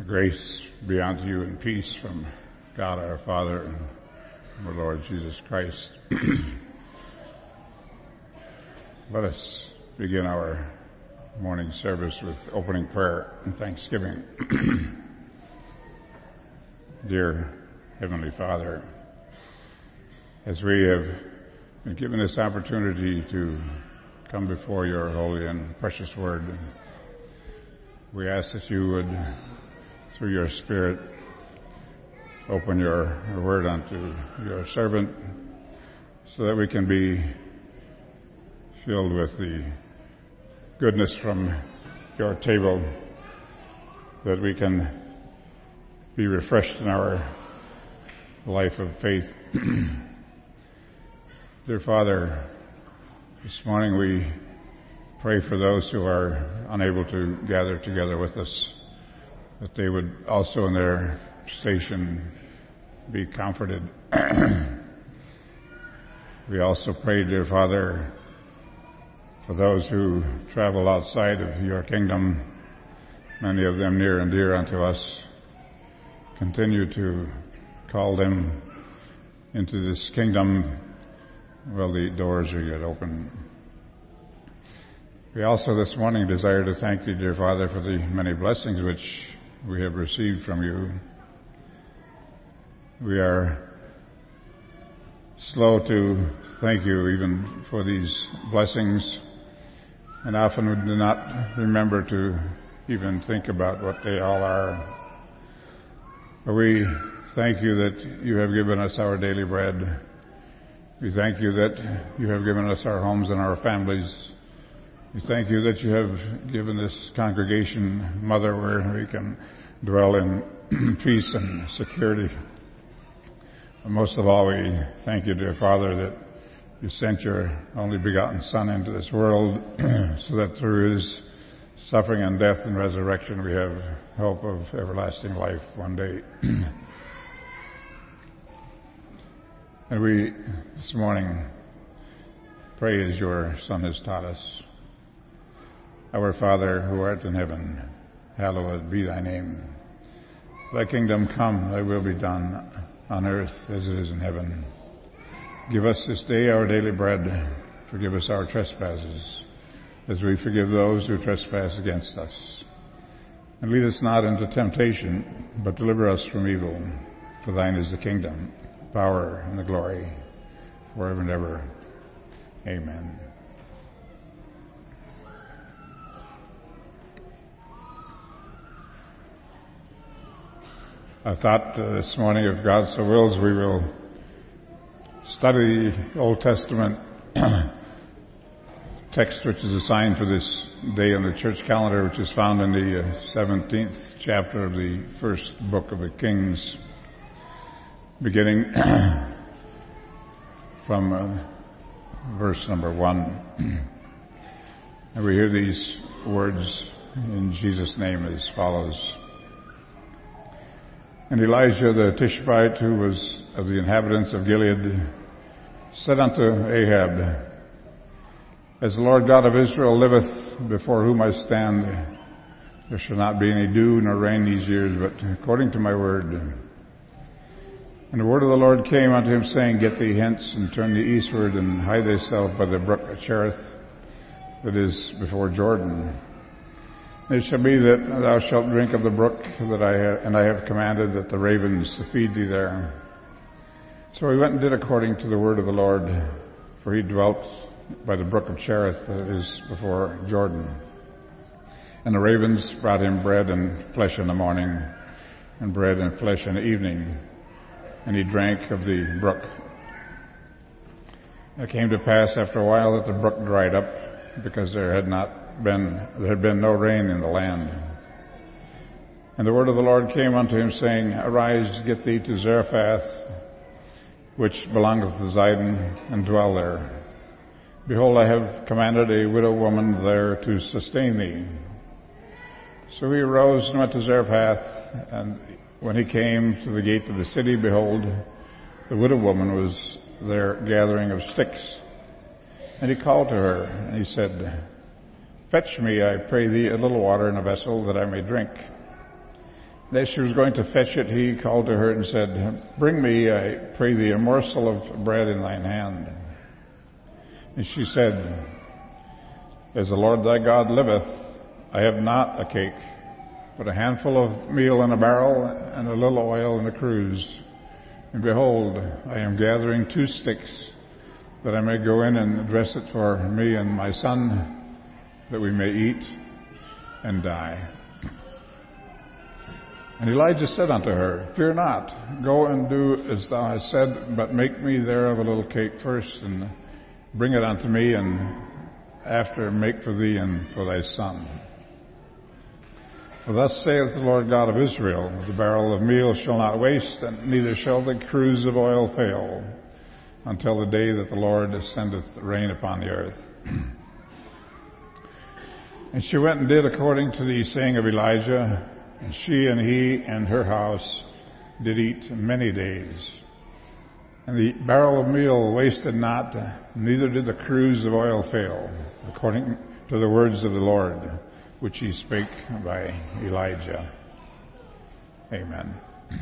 Grace be unto you and peace from God our Father and from our Lord Jesus Christ. Let us begin our morning service with opening prayer and thanksgiving. Dear Heavenly Father, as we have been given this opportunity to come before your holy and precious word, we ask that you would, through your Spirit, open your word unto your servant so that we can be filled with the goodness from your table, that we can be refreshed in our life of faith. Dear Father, this morning we pray for those who are unable to gather together with us, that they would also in their station be comforted. We also pray, dear Father, for those who travel outside of your kingdom, many of them near and dear unto us. Continue to call them into this kingdom while the doors are yet open. We also this morning desire to thank thee, dear Father, for the many blessings which we have received from you. We are slow to thank you even for these blessings, and often we do not remember to even think about what they all are. But we thank you that you have given us our daily bread. We thank you that you have given us our homes and our families. We thank you that you have given this congregation mother where we can dwell in peace and security. And most of all, we thank you, dear Father, that you sent your only begotten Son into this world so that through his suffering and death and resurrection we have hope of everlasting life one day. And we this morning pray as your Son has taught us. Our Father, who art in heaven, hallowed be thy name. Thy kingdom come, thy will be done, on earth as it is in heaven. Give us this day our daily bread. Forgive us our trespasses, as we forgive those who trespass against us. And lead us not into temptation, but deliver us from evil. For thine is the kingdom, the power, and the glory, forever and ever. Amen. I thought this morning, if God so wills, we will study the Old Testament text which is assigned for this day in the church calendar, which is found in the 17th chapter of the first book of the Kings, beginning from verse number 1. And we hear these words in Jesus' name as follows. And Elijah the Tishbite, who was of the inhabitants of Gilead, said unto Ahab, As the Lord God of Israel liveth, before whom I stand, there shall not be any dew nor rain these years, but according to my word. And the word of the Lord came unto him, saying, Get thee hence, and turn thee eastward, and hide thyself by the brook Cherith, that is before Jordan. It shall be that thou shalt drink of the brook that I have commanded that the ravens feed thee there. So he went and did according to the word of the Lord, for he dwelt by the brook of Cherith that is before Jordan. And the ravens brought him bread and flesh in the morning, and bread and flesh in the evening, and he drank of the brook. It came to pass after a while that the brook dried up, because there had been no rain in the land. And the word of the Lord came unto him, saying, Arise, get thee to Zarephath, which belongeth to Zidon, and dwell there. Behold, I have commanded a widow woman there to sustain thee. So he arose and went to Zarephath, and when he came to the gate of the city, behold, the widow woman was there gathering of sticks. And he called to her, and he said, Fetch me, I pray thee, a little water in a vessel, that I may drink. As she was going to fetch it, he called to her and said, "Bring me, I pray thee, a morsel of bread in thine hand." And she said, "As the Lord thy God liveth, I have not a cake, but a handful of meal in a barrel and a little oil in a cruse. And behold, I am gathering 2 sticks, that I may go in and dress it for me and my son, that we may eat and die." And Elijah said unto her, "Fear not, go and do as thou hast said, but make me thereof a little cake first, and bring it unto me, and after make for thee and for thy son. For thus saith the Lord God of Israel, the barrel of meal shall not waste, and neither shall the cruse of oil fail, until the day that the Lord sendeth rain upon the earth." And she went and did according to the saying of Elijah, and she and he and her house did eat many days. And the barrel of meal wasted not, neither did the cruse of oil fail, according to the words of the Lord, which he spake by Elijah. Amen.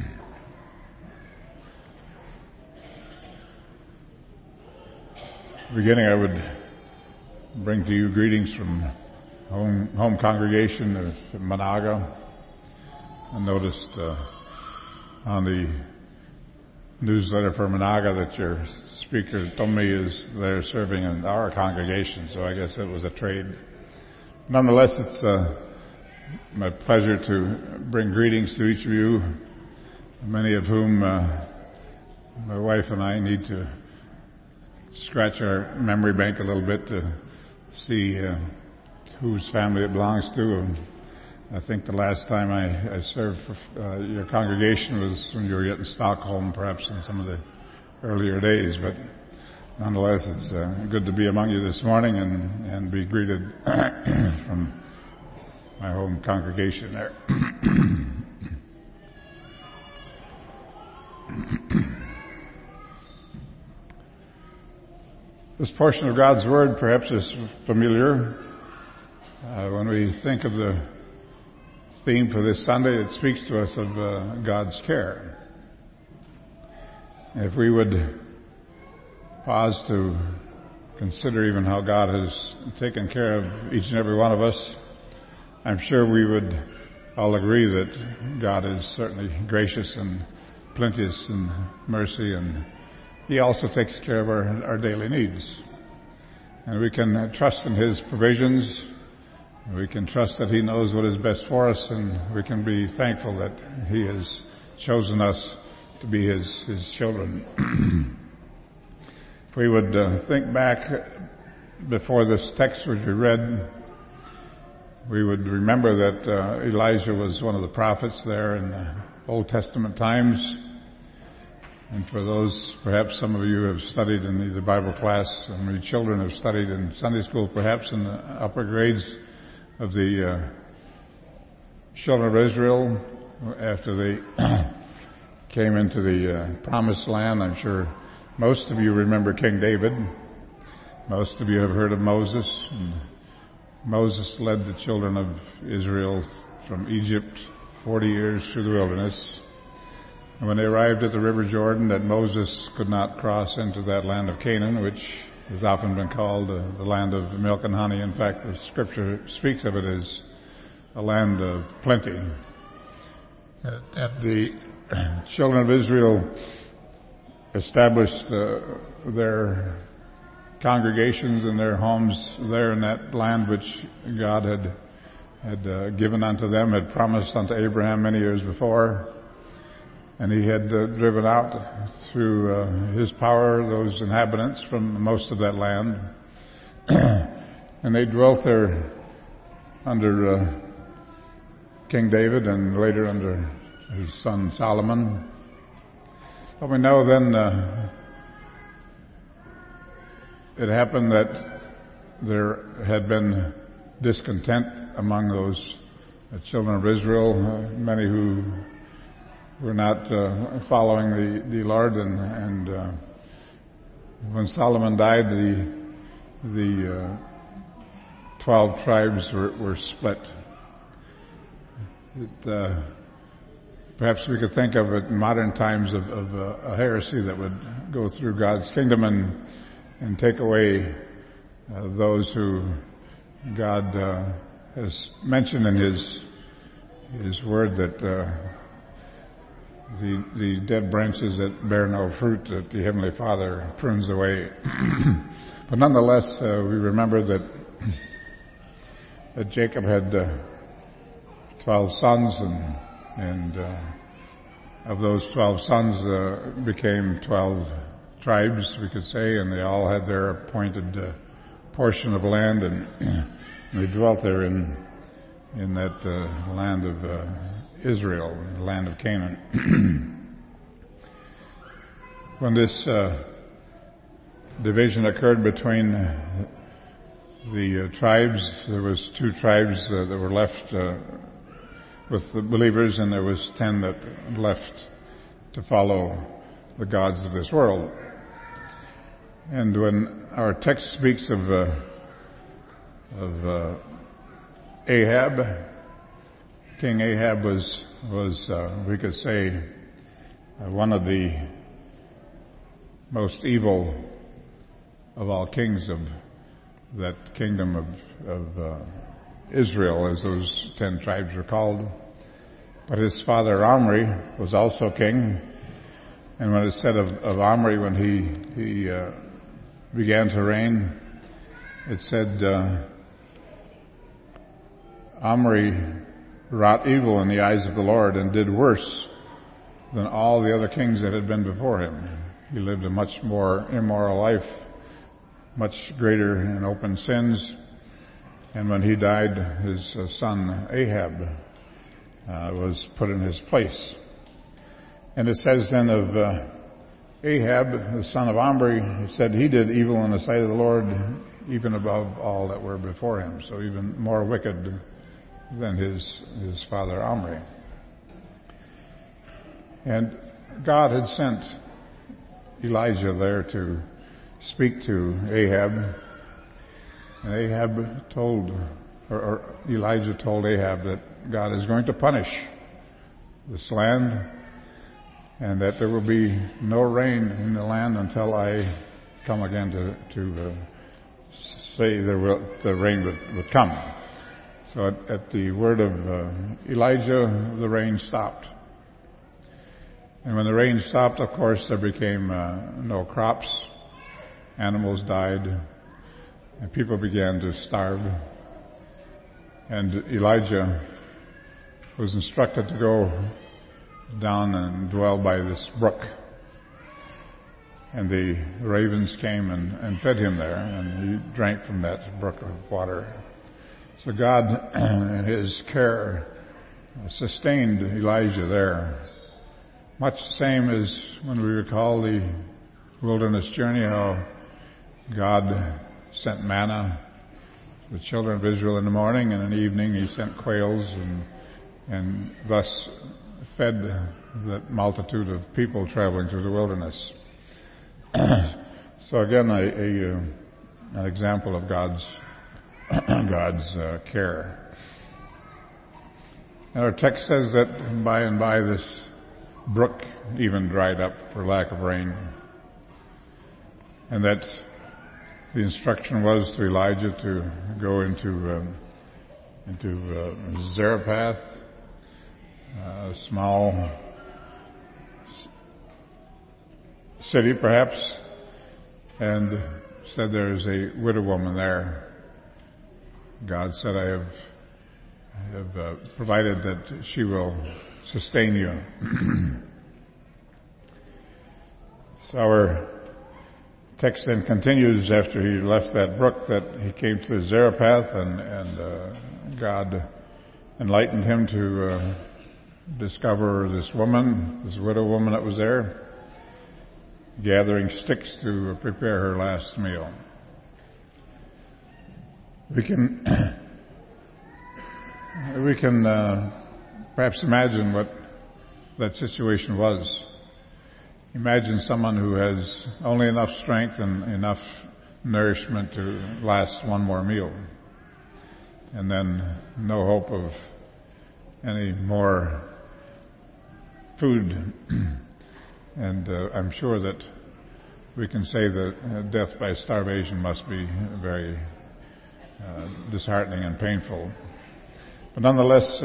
Beginning, I would bring to you greetings from home congregation of Monaga. I noticed on the newsletter for Monaga that your speaker told me is there serving in our congregation, so I guess it was a trade. Nonetheless, it's my pleasure to bring greetings to each of you, many of whom my wife and I need to scratch our memory bank a little bit to see whose family it belongs to. I think the last time I served for your congregation was when you were yet in Stockholm, perhaps in some of the earlier days. But nonetheless, it's good to be among you this morning and be greeted from my home congregation there. This portion of God's Word perhaps is familiar. When we think of the theme for this Sunday, it speaks to us of God's care. If we would pause to consider even how God has taken care of each and every one of us, I'm sure we would all agree that God is certainly gracious and plenteous in mercy, and He also takes care of our daily needs. And we can trust in His provisions. We can trust that He knows what is best for us, and we can be thankful that He has chosen us to be His children. If we would think back before this text which we read, we would remember that Elijah was one of the prophets there in the Old Testament times. And for those, perhaps some of you have studied in either Bible class, and many children have studied in Sunday school, perhaps in the upper grades of the children of Israel after they came into the promised land. I'm sure most of you remember King David. Most of you have heard of Moses. And Moses led the children of Israel from Egypt 40 years through the wilderness. And when they arrived at the river Jordan, that Moses could not cross into that land of Canaan, which has often been called the land of milk and honey. In fact, the Scripture speaks of it as a land of plenty. The children of Israel established their congregations and their homes there in that land which God had given unto them, had promised unto Abraham many years before. And He had driven out through His power those inhabitants from most of that land. And they dwelt there under King David and later under his son Solomon. But we know then it happened that there had been discontent among those children of Israel, many who were not following the Lord, and when Solomon died, the 12 tribes were split. Perhaps we could think of it in modern times of a heresy that would go through God's kingdom and take away those who God has mentioned in His Word that the dead branches that bear no fruit, that the Heavenly Father prunes away. But nonetheless, we remember that Jacob had 12 sons, and of those 12 sons became 12 tribes, we could say, and they all had their appointed portion of land, and they dwelt there in that land of Israel, the land of Canaan. When this division occurred between the tribes, there was 2 tribes that were left with the believers, and there was 10 that left to follow the gods of this world. And when our text speaks of Ahab, King Ahab was we could say one of the most evil of all kings of that kingdom of Israel, as those 10 tribes were called. But his father Omri was also king, and when it said of Omri, when he began to reign, it said Omri wrought evil in the eyes of the Lord and did worse than all the other kings that had been before him. He lived a much more immoral life, much greater in open sins. And when he died, his son Ahab was put in his place. And it says then of Ahab, the son of Omri, it said he did evil in the sight of the Lord, even above all that were before him. So even more wicked than his father Omri. And God had sent Elijah there to speak to Ahab. And Ahab told, or Elijah told Ahab that God is going to punish this land, and that there will be no rain in the land until I come again to say the rain would come. So at the word of Elijah, the rain stopped. And when the rain stopped, of course, there became no crops. Animals died. And people began to starve. And Elijah was instructed to go down and dwell by this brook. And the ravens came and fed him there, and he drank from that brook of water. So God, in His care, sustained Elijah there. Much the same as when we recall the wilderness journey, how God sent manna to the children of Israel in the morning, and in the evening He sent quails, and thus fed the multitude of people traveling through the wilderness. So again, an example of God's care. And our text says that by and by this brook even dried up for lack of rain, and that the instruction was to Elijah to go into Zarephath, a small city perhaps, and said there is a widow woman there. God said, I have provided that she will sustain you. So our text then continues after he left that brook that he came to Zarephath, and God enlightened him to discover this woman, this widow woman that was there, gathering sticks to prepare her last meal. We can perhaps imagine what that situation was. Imagine someone who has only enough strength and enough nourishment to last one more meal, and then no hope of any more food. And I'm sure that we can say that death by starvation must be very disheartening and painful. But nonetheless,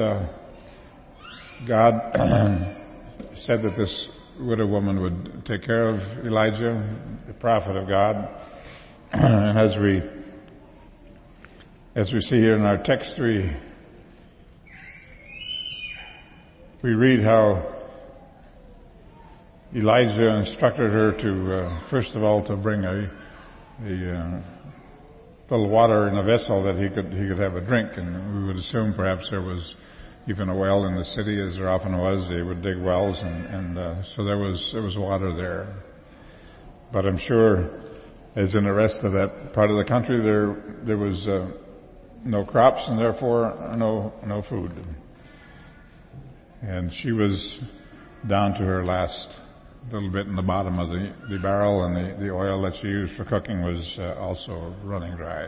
God said that this widow woman would take care of Elijah, the prophet of God. And as we see here in our text, we read how Elijah instructed her to, first of all, to bring a little water in a vessel that he could have a drink. And we would assume perhaps there was even a well in the city, as there often was. They would dig wells, and so there was water there. But I'm sure, as in the rest of that part of the country, there was no crops and therefore no food. And she was down to her last little bit in the bottom of the barrel, and the oil that she used for cooking was also running dry.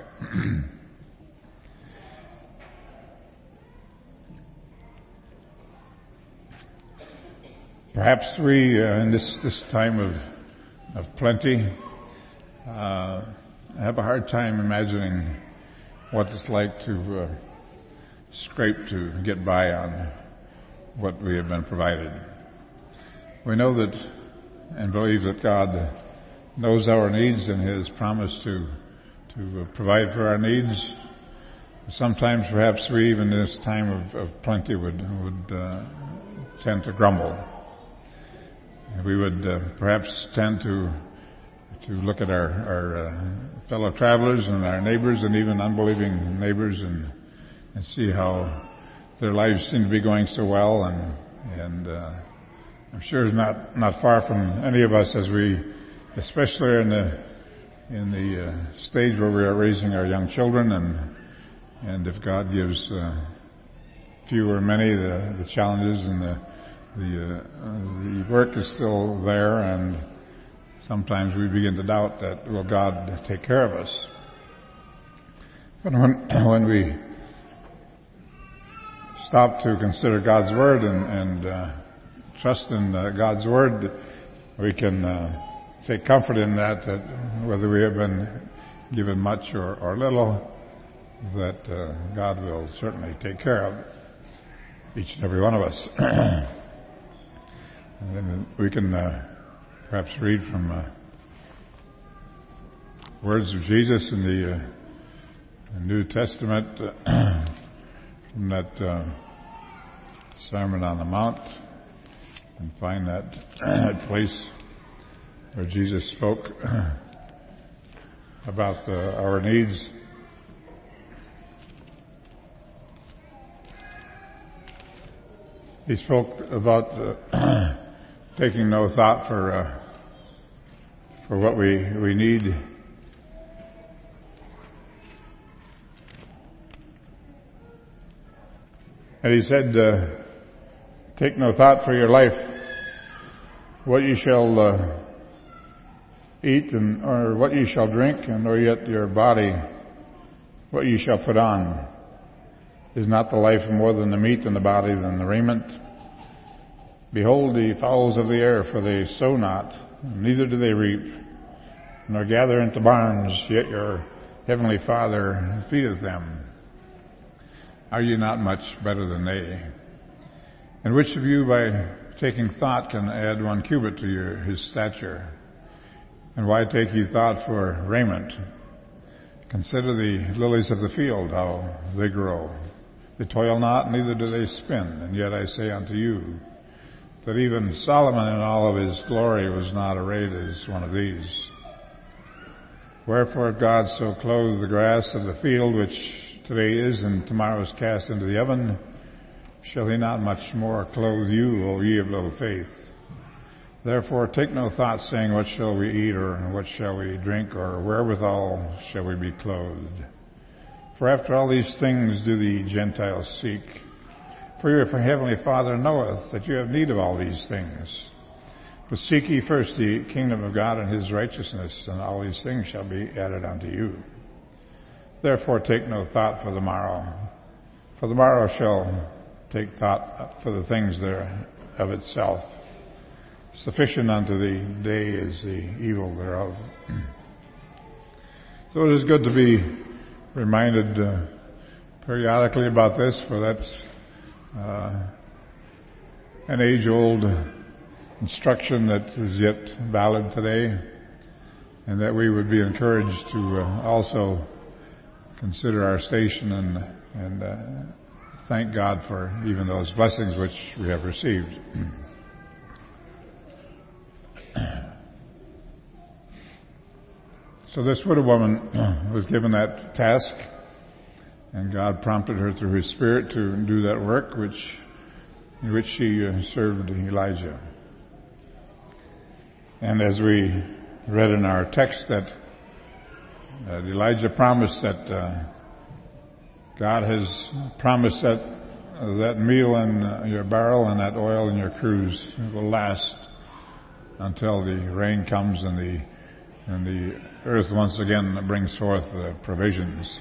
Perhaps we, in this time of plenty, have a hard time imagining what it's like to scrape to get by on what we have been provided. We know that and believe that God knows our needs and His promise to provide for our needs. Sometimes perhaps we, even in this time of plenty, would tend to grumble. We would perhaps tend to look at our fellow travelers and our neighbors and even unbelieving neighbors and see how their lives seem to be going so well, and I'm sure it's not far from any of us as we, especially in the stage where we are raising our young children, and if God gives few or many, the challenges and the work is still there, and sometimes we begin to doubt that will God take care of us. But when we stop to consider God's Word and trust in God's Word, we can take comfort in that whether we have been given much or little, that God will certainly take care of each and every one of us. And then we can perhaps read from words of Jesus in the New Testament, from that Sermon on the Mount, and find that place where Jesus spoke about our needs. He spoke about taking no thought for what we need. And he said, take no thought for your life, what you shall eat, or what you shall drink, and nor yet your body, what you shall put on. Is not the life more than the meat, and the body than the raiment? Behold the fowls of the air, for they sow not, neither do they reap, nor gather into barns, yet your heavenly Father feedeth them. Are you not much better than they? And which of you, by taking thought, can add 1 cubit to his stature? And why take ye thought for raiment? Consider the lilies of the field, how they grow. They toil not, neither do they spin. And yet I say unto you, that even Solomon in all of his glory was not arrayed as one of these. Wherefore God so clothed the grass of the field, which today is and tomorrow is cast into the oven, shall He not much more clothe you, O ye of little faith? Therefore take no thought, saying, what shall we eat, or what shall we drink, or wherewithal shall we be clothed? For after all these things do the Gentiles seek. For your heavenly Father knoweth that you have need of all these things. But seek ye first the kingdom of God and His righteousness, and all these things shall be added unto you. Therefore take no thought for the morrow, shall take thought for the things of itself. Sufficient unto the day is the evil thereof. So it is good to be reminded periodically about this, for that's an age-old instruction that is yet valid today, and that we would be encouraged to also consider our station and thank God for even those blessings which we have received. So this widow woman was given that task, and God prompted her through His Spirit to do that work in which she served Elijah. And as we read in our text that Elijah promised that God has promised that meal in your barrel and that oil in your cruse will last until the rain comes and the earth once again brings forth the provisions.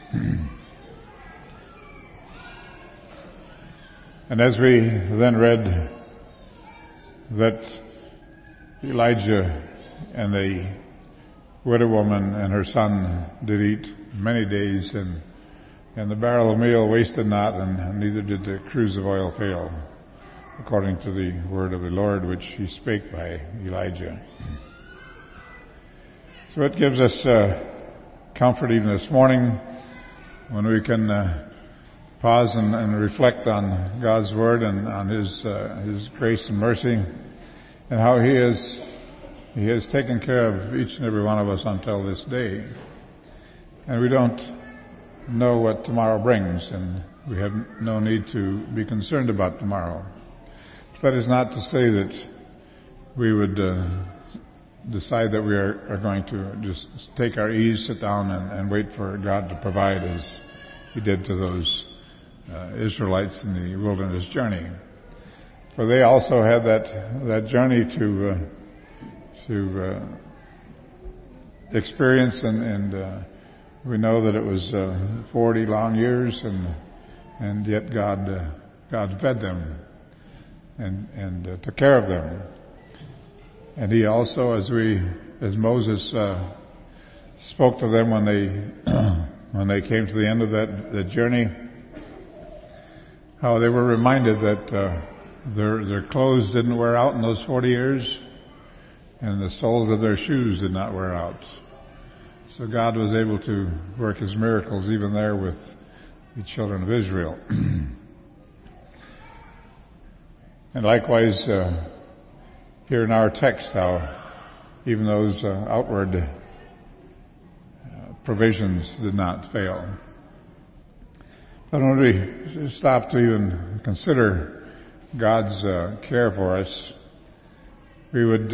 And as we then read that Elijah and the widow woman and her son did eat many days, and the barrel of meal wasted not, and neither did the cruse of oil fail, according to the word of the Lord which He spake by Elijah. So it gives us comfort even this morning when we can pause and reflect on God's word and on His grace and mercy, and how He has taken care of each and every one of us until this day. And we don't know what tomorrow brings, and we have no need to be concerned about tomorrow. That is not to say that we would decide that we are going to just take our ease, sit down, and wait for God to provide as He did to those Israelites in the wilderness journey. For they also had that journey to experience, and we know that it was 40 long years, and yet God fed them and took care of them. And He also, as Moses spoke to them when they came to the end of that journey, how they were reminded that their clothes didn't wear out in those 40 years, and the soles of their shoes did not wear out. So God was able to work His miracles even there with the children of Israel. And likewise, here in our text, how even those outward provisions did not fail. But when we stop to even consider God's care for us, we would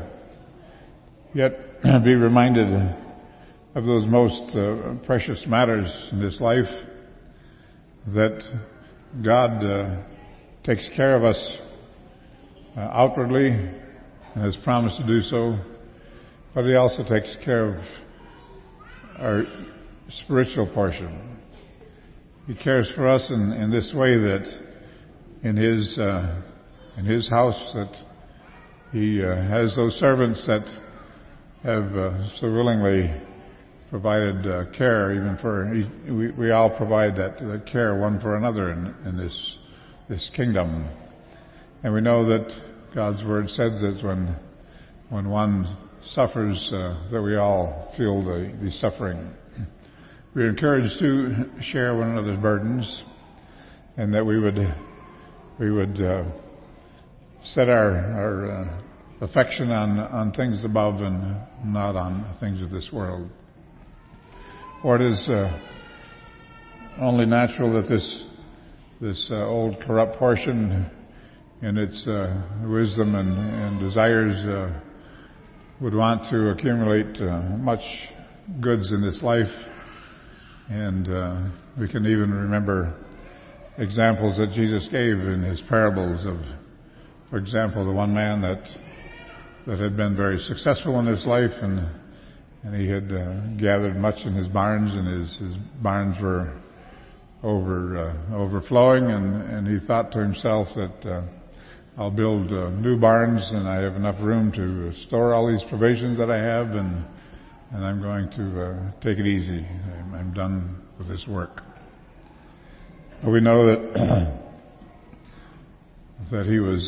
yet be reminded of those most precious matters in this life, that God takes care of us outwardly and has promised to do so, but He also takes care of our spiritual portion. He cares for us in this way, that in His house, that He has those servants that have so willingly provided care, even for we all provide that care one for another in this kingdom. And we know that God's word says that when one suffers, that we all feel the suffering. We're encouraged to share one another's burdens, and that we would set our affection on things above and not on things of this world. For it is only natural that this old corrupt portion, in its wisdom and desires, would want to accumulate much goods in this life. And we can even remember examples that Jesus gave in His parables of, for example, the one man that had been very successful in his life, and he had gathered much in his barns, and his barns were overflowing, and he thought to himself that I'll build new barns, and I have enough room to store all these provisions that I have, and I'm going to take it easy. I'm done with this work. But we know that that he was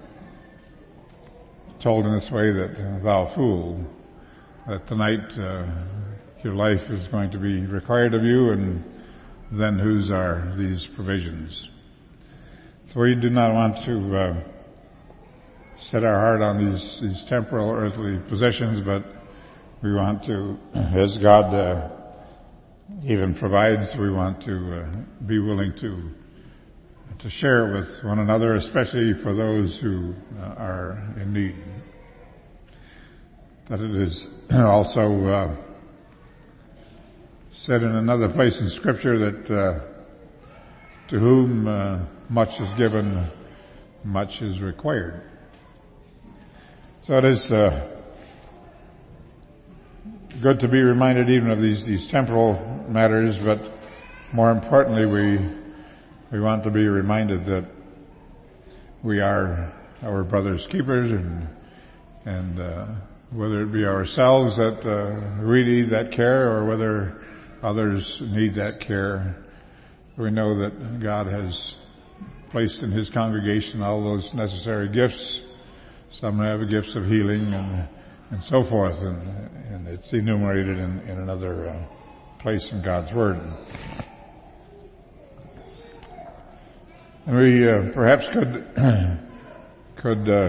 told in this way that, thou fool, that tonight your life is going to be required of you, and then whose are these provisions? So we do not want to set our heart on these temporal earthly possessions, but we want to, as God even provides, we want to be willing to share with one another, especially for those who are in need. That it is also said in another place in Scripture that to whom much is given, much is required. So it is good to be reminded even of these temporal matters, but more importantly, we want to be reminded that we are our brother's keepers, and whether it be ourselves that really need that care, or whether others need that care, we know that God has placed in His congregation all those necessary gifts. Some have gifts of healing and so forth, and it's enumerated in another place in God's Word. And we perhaps could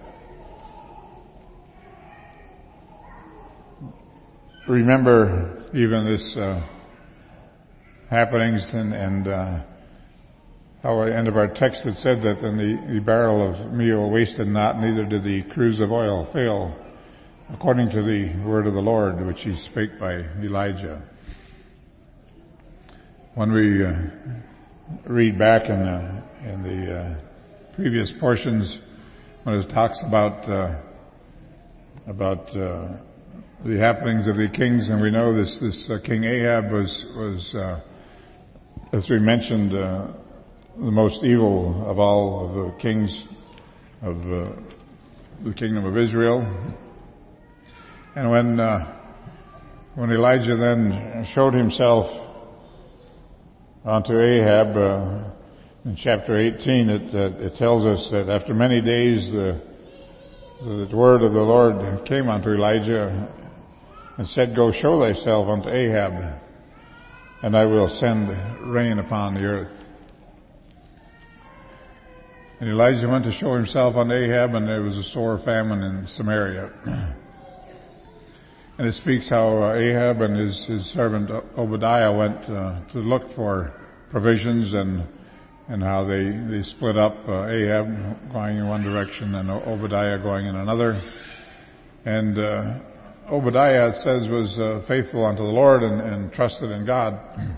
remember even this happenings and how at the end of our text it said that then the barrel of meal wasted not, neither did the cruse of oil fail, according to the word of the Lord which He spake by Elijah. When we read back in the previous portions, when it talks about the happenings of the kings, and we know this King Ahab was as we mentioned, the most evil of all of the kings of the kingdom of Israel. And when Elijah then showed himself unto Ahab in chapter 18, it tells us that after many days the word of the Lord came unto Elijah and said, Go show thyself unto Ahab, and I will send rain upon the earth. And Elijah went to show himself unto Ahab, and there was a sore famine in Samaria. And it speaks how Ahab and his servant Obadiah went to look for provisions, and how they split up, Ahab going in one direction and Obadiah going in another. And Obadiah, it says, was faithful unto the Lord and trusted in God.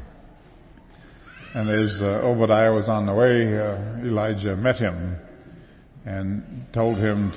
And as Obadiah was on the way, Elijah met him and told him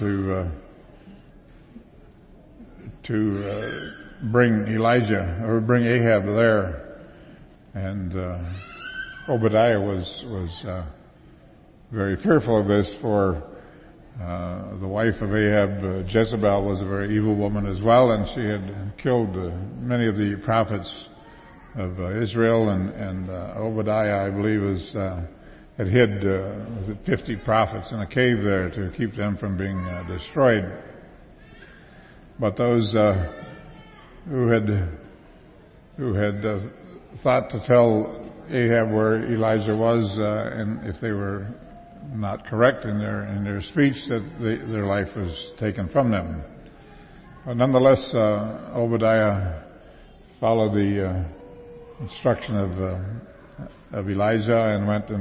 to bring bring Ahab there. And Obadiah was very fearful of this, for the wife of Ahab, Jezebel, was a very evil woman as well, and she had killed many of the prophets of Israel, and Obadiah, I believe, had hid 50 prophets in a cave there to keep them from being destroyed. But those who had thought to tell Ahab where Elijah was, and if they were not correct in their speech, that their life was taken from them. But nonetheless, Obadiah followed the instruction of Elijah and went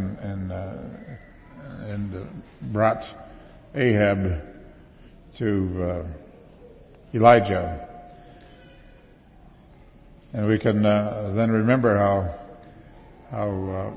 and brought Ahab to Elijah. And we can then remember how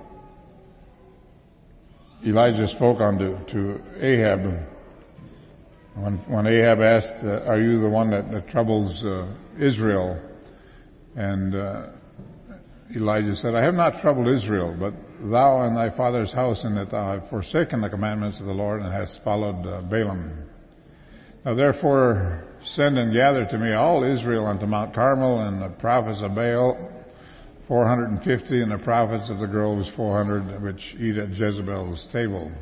Elijah spoke to Ahab when Ahab asked, "Are you the one that troubles Israel?" And Elijah said, "I have not troubled Israel, but thou and thy father's house, in that thou hast forsaken the commandments of the Lord, and hast followed Balaam. Now therefore send and gather to me all Israel unto Mount Carmel, and the prophets of Baal 450, and the prophets of the groves 400, which eat at Jezebel's table.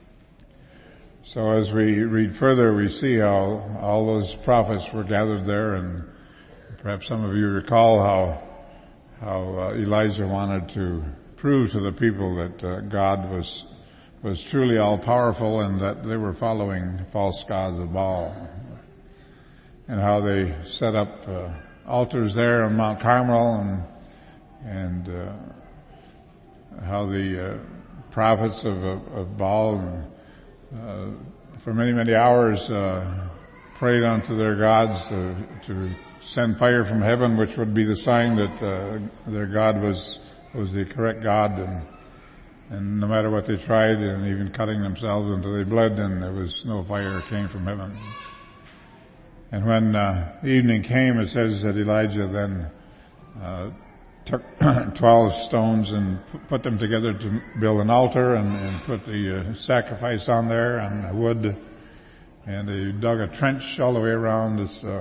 So as we read further, we see how all those prophets were gathered there, and perhaps some of you recall how Elijah wanted to prove to the people that God was truly all-powerful, and that they were following false gods of Baal, and how they set up altars there on Mount Carmel, and how the prophets of Baal for many, many hours prayed unto their gods to send fire from heaven, which would be the sign that their God was the correct God, and no matter what they tried, and even cutting themselves until they bled, and there was no fire came from heaven. And when evening came, it says that Elijah then took 12 stones and put them together to build an altar, and put the sacrifice on there and the wood, and they dug a trench all the way around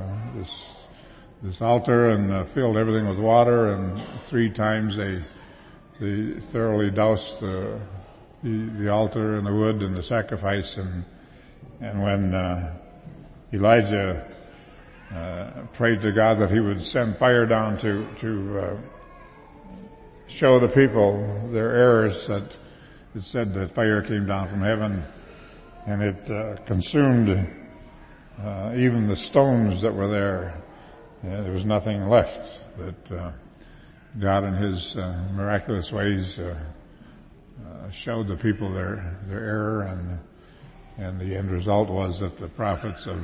this altar, and filled everything with water, and 3 times they thoroughly doused the altar and the wood and the sacrifice, and when Elijah prayed to God that he would send fire down to show the people their errors, that it said that fire came down from heaven, and it consumed even the stones that were there. There was nothing left. That God in His miraculous ways showed the people their error, and the end result was that the prophets of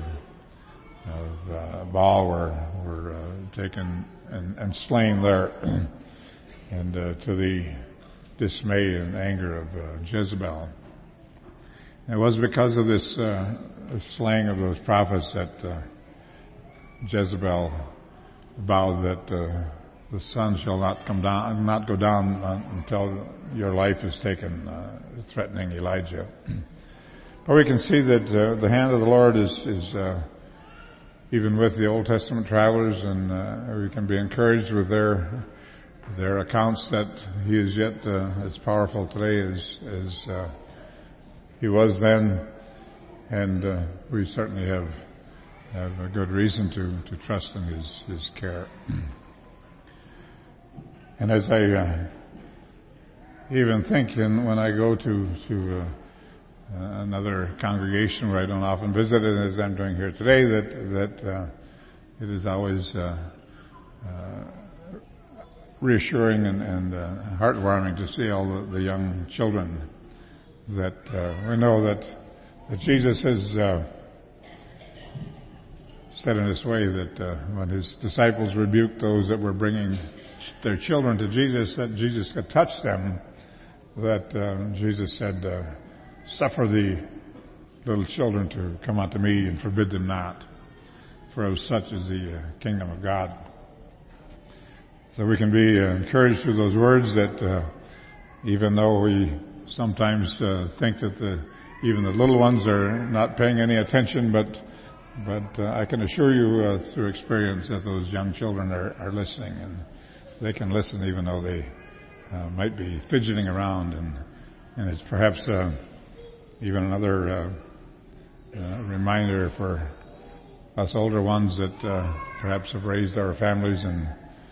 Baal were taken and slain there, and to the dismay and anger of Jezebel. And it was because of this slaying of those prophets that Jezebel vowed that the sun shall not go down until your life is taken, threatening Elijah. But we can see that the hand of the Lord is even with the Old Testament travelers, and we can be encouraged with their accounts that He is yet as powerful today as He was then, and we certainly have a good reason to trust in His care. And as I even think, when I go to another congregation where I don't often visit, and as I'm doing here today, that it is always reassuring and heartwarming to see all the young children, that we know that Jesus has said in this way that when His disciples rebuked those that were bringing their children to Jesus, that Jesus could touch them, that Jesus said, suffer the little children to come unto me, and forbid them not, for of such is the kingdom of God. So we can be encouraged through those words that even though we sometimes think that even the little ones are not paying any attention, but I can assure you through experience that those young children are listening, and they can listen even though they might be fidgeting around, and it's perhaps even another reminder for us older ones that perhaps have raised our families and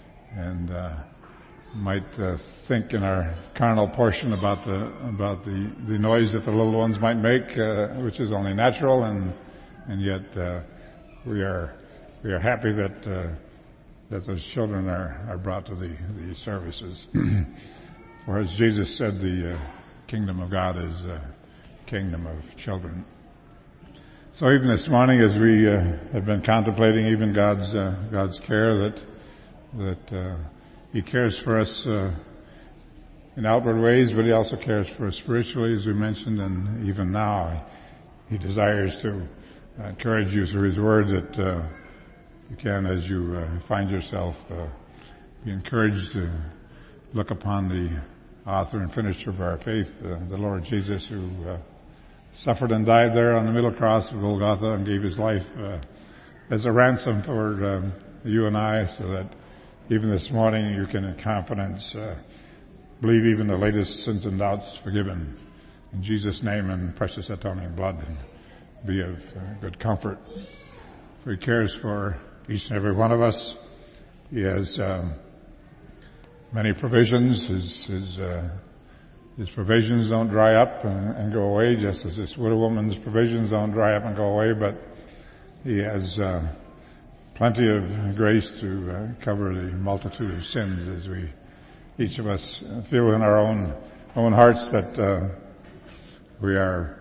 might think in our carnal portion about the noise that the little ones might make, which is only natural, and yet we are happy that those children are brought to the services. For as Jesus said, the kingdom of God is a kingdom of children. So even this morning, as we have been contemplating even God's care, that He cares for us in outward ways, but He also cares for us spiritually, as we mentioned, and even now He desires to encourage you through His Word that you can, as you find yourself, be encouraged to look upon author and finisher of our faith, the Lord Jesus, who suffered and died there on the middle cross of Golgotha and gave his life as a ransom for you and I, so that even this morning you can in confidence believe even the latest sins and doubts forgiven. In Jesus' name and precious atoning blood, and be of good comfort. For he cares for each and every one of us. He has many provisions. His provisions don't dry up and go away, just as this widow woman's provisions don't dry up and go away, but he has plenty of grace to cover the multitude of sins, as we, each of us, feel in our own hearts that we are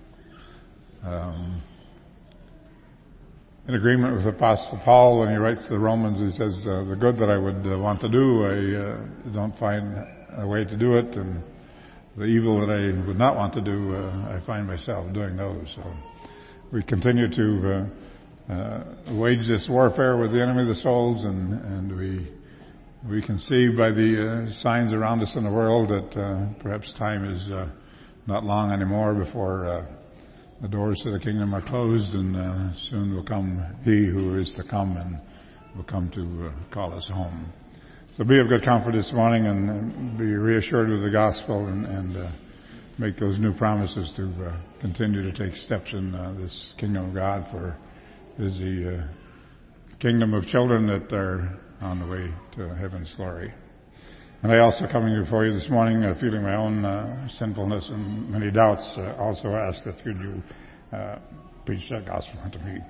in agreement with Apostle Paul when he writes to the Romans. He says, the good that I would want to do, I don't find a way to do it, and the evil that I would not want to do, I find myself doing those. So we continue to wage this warfare with the enemy of the souls, and we can see by the signs around us in the world that perhaps time is not long anymore before the doors to the kingdom are closed, and soon will come he who is to come and will come to call us home. So be of good comfort this morning, and be reassured with the gospel, and make those new promises to continue to take steps in this kingdom of God, for it is the kingdom of children that are on the way to heaven's glory. And I also, coming before you this morning, feeling my own sinfulness and many doubts, also ask that could you preach that gospel unto me.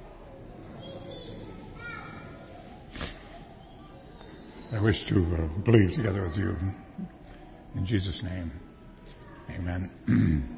I wish to believe together with you. In Jesus' name, amen.